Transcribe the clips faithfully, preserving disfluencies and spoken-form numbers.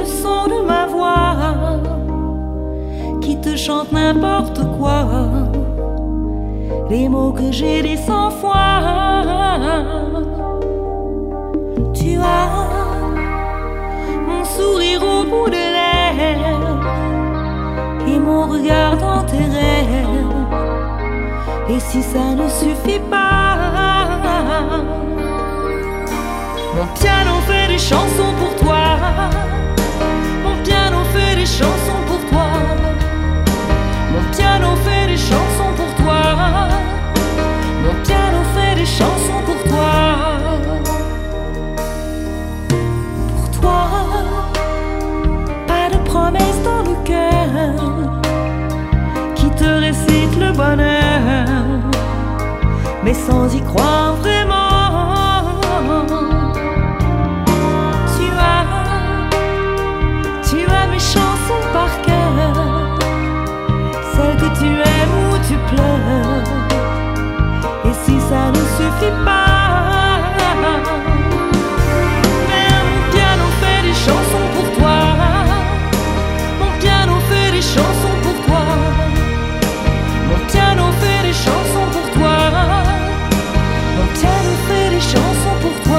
le son de ma voix qui te chante n'importe quoi, les mots que j'ai dit cent fois. Tu as mon sourire au bout de lèvres et mon regard dans tes rêves. Et si ça ne suffit pas, mon piano fait des chansons pour toi. Mon piano fait des chansons pour toi. Mon piano fait des chansons pour toi. Mon piano fait des chansons pour toi. Pour toi, pas de promesses dans le cœur qui te récite le bonheur, mais sans y croire vraiment. Tu as, tu as mes chansons par cœur, celles que tu aimes ou tu pleures. Et si ça ne suffit pas, mais mon piano fait des chansons pour toi. Mon piano fait des chansons pour toi. Mon piano fait des chansons pour toi. Mon piano fait des chansons pour toi.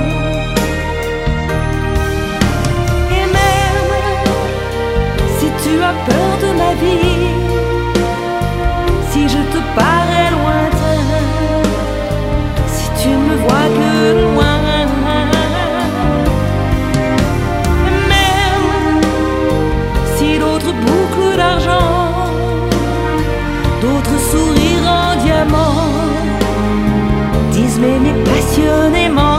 Et même si tu as peur de ma vie, si je te parais lointain, si tu ne me vois que de loin, et même si d'autres boucles d'argent, d'autres sourires en diamant disent m'aimer passionnément,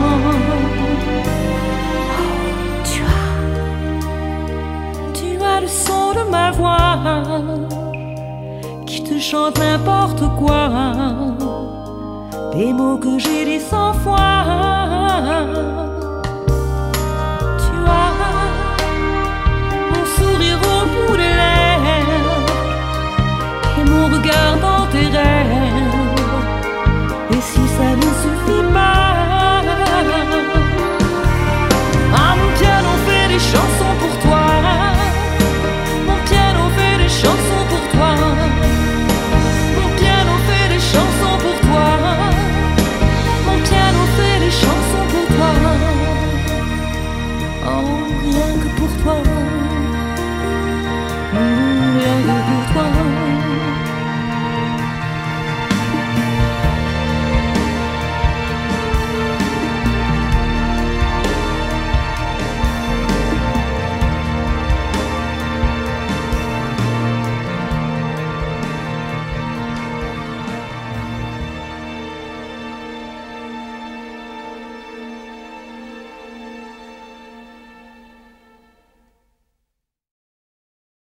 oh, tu as, tu as le son de ma voix qui te chante n'importe quoi, des mots que j'ai dit cent fois.